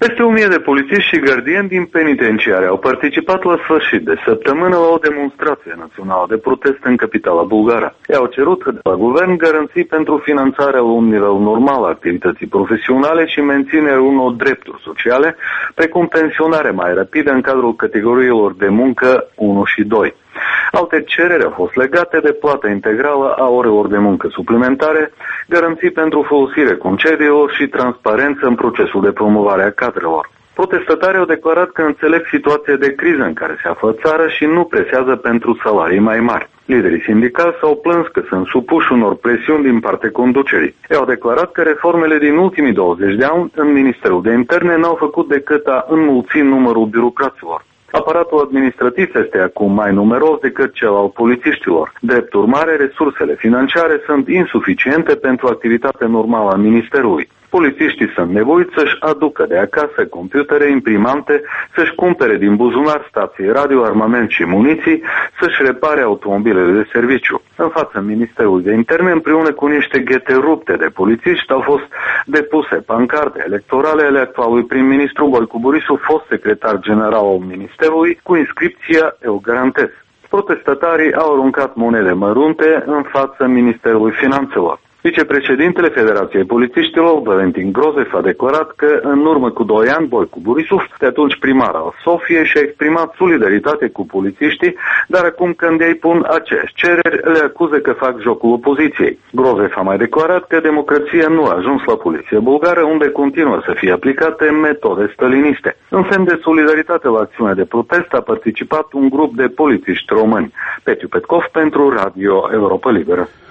Peste 1000 de polițiști și gardieni din penitenciare au participat la sfârșit de săptămână la o demonstrație națională de protest în capitala bulgară. Ei au cerut de la guvern garanții pentru finanțarea la un nivel normal a activității profesionale și menținerea unor drepturi sociale, precum pensionare mai rapidă în cadrul categoriilor de muncă 1 și 2. Alte cereri au fost legate de plata integrală a orelor de muncă suplimentare, garanții pentru folosire concediilor și transparență în procesul de promovare a cadrelor. Protestatarii au declarat că înțeleg situația de criză în care se află țara și nu presează pentru salarii mai mari. Liderii sindicali s-au plâns că sunt supuși unor presiuni din partea conducerii. Ei au declarat că reformele din ultimii 20 de ani în Ministerul de Interne n-au făcut decât a înmulți numărul birocraților. Aparatul administrativ este acum mai numeros decât cel al polițiștilor. Drept urmare, resursele financiare sunt insuficiente pentru activitatea normală a Ministerului. Polițiștii sunt nevoiți să-și aducă de acasă computere, imprimante, să-și cumpere din buzunar stații radio, armament și muniții, să-și repare automobilele de serviciu. În fața Ministerului de Interne, împreună cu niște ghete rupte de polițiști, au fost depuse pancarte electorale ale actualului prim-ministru Boicu Borisov, fost secretar general al Ministerului, cu inscripția "Eu garantez". Protestatarii au aruncat monede mărunte în fața Ministerului Finanțelor. Vicepreședintele Federației Polițiștilor, Valentin Grozev, a declarat că în urmă cu 2 ani Boicu Borisov, de atunci primar al Sofiei, și-a exprimat solidaritate cu polițiștii, dar acum când ei pun aceeași cereri, le acuză că fac jocul opoziției. Grozev a mai declarat că democrația nu a ajuns la poliția bulgară, unde continuă să fie aplicate metode staliniste. În semn de solidaritate la acțiunea de protest a participat un grup de polițiști români. Petiu Petkov pentru Radio Europa Liberă.